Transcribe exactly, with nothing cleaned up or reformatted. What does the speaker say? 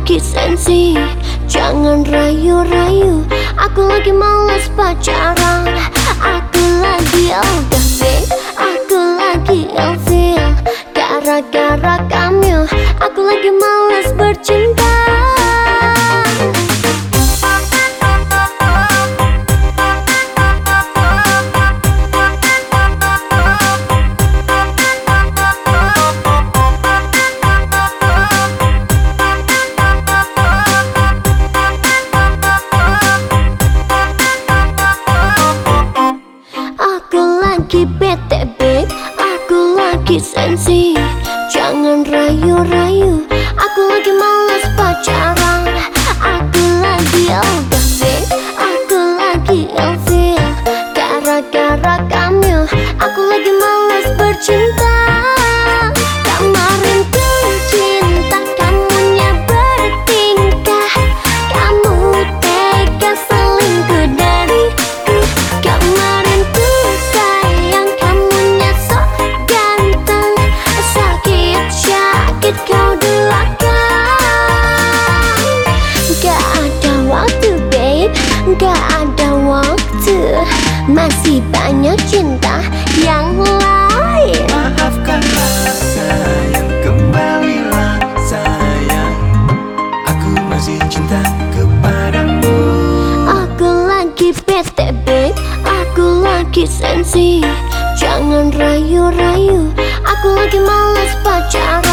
lagi sensi, jangan rayu-rayu. Aku lagi malas pacaran, aku lagi ilfeel, aku lagi ilfeel. Gara-gara kamu, aku lagi malas bercinta. Lagi bete babe, aku lagi sensi, jangan rayu-rayu. Aku lagi malas pacaran, aku lagi ilfeel, aku lagi ilfeel. Gara-gara kamu, aku lagi malas bercinta. Kemarin ku cinta, kamunya bertingkah, kamu tega selingkuh dariku. Kemarin ku kau duakan. Gak ada waktu babe, gak ada waktu. Masih banyak cinta yang lain. Maafkanlah sayang, kembalilah sayang. Aku masih cinta kepadamu. Aku lagi bete babe, aku lagi sensi, jangan rayu-rayu. Aku lagi malas pacaran,